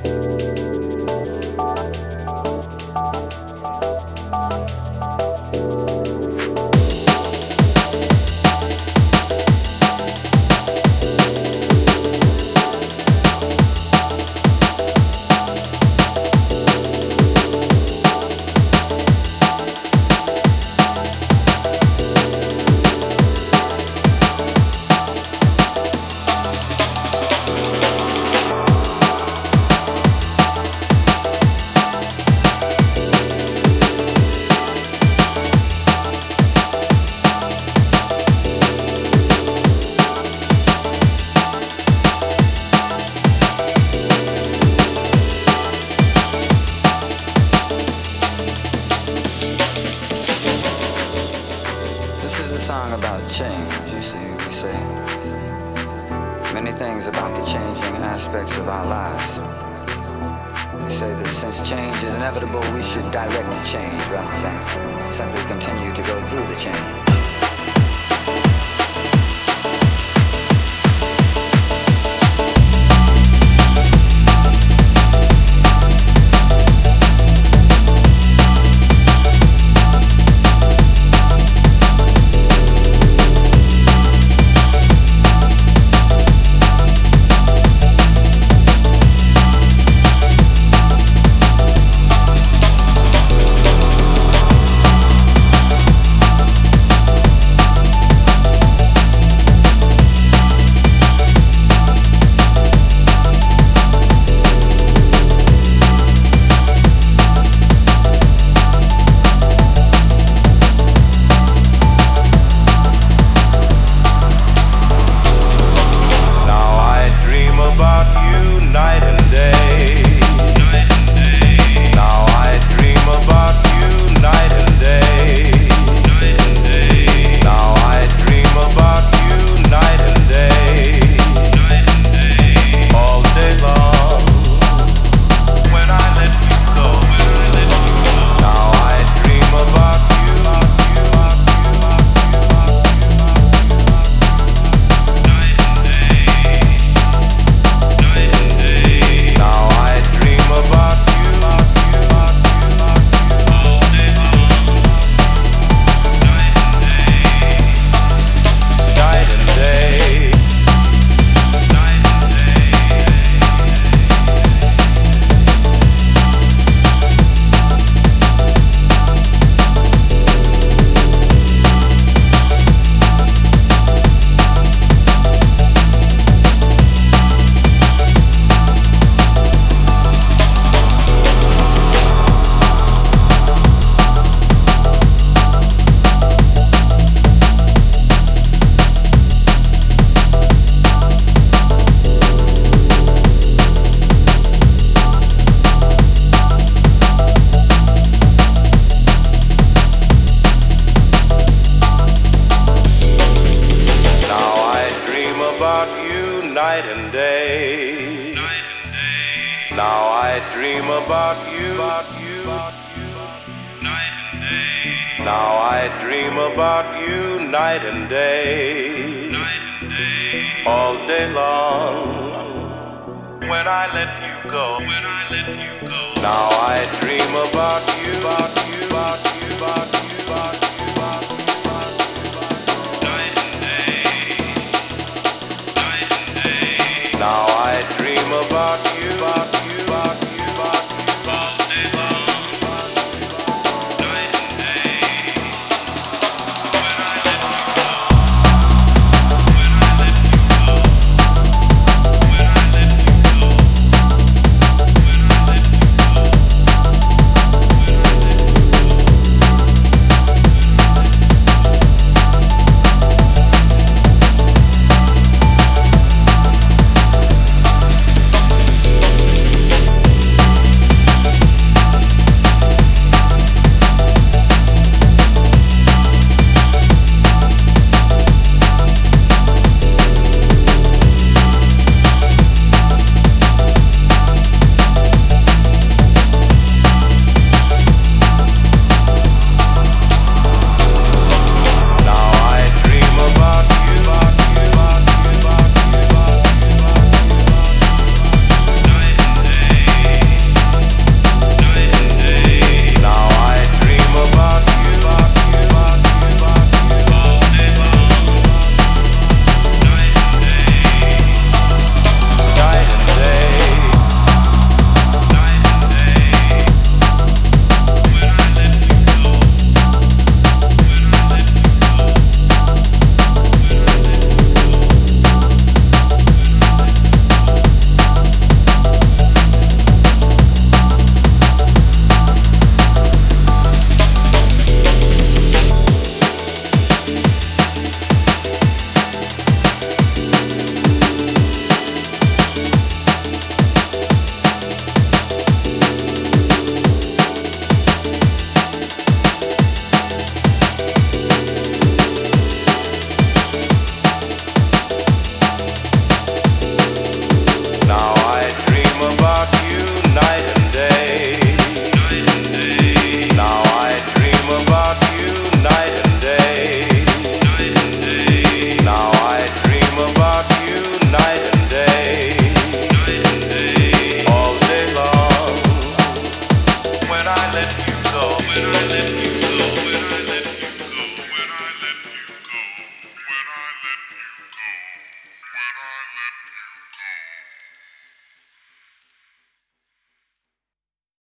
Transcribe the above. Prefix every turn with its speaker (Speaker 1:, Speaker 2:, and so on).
Speaker 1: This is a song about change. You see, we say many things about the changing aspects of our lives. We say that since change is inevitable, we should direct the change rather than simply continue to go through the change.
Speaker 2: Night and day. Now I dream about you. Night and day. Now I dream about you night and day. All day long. When I let you go. Now I dream about you.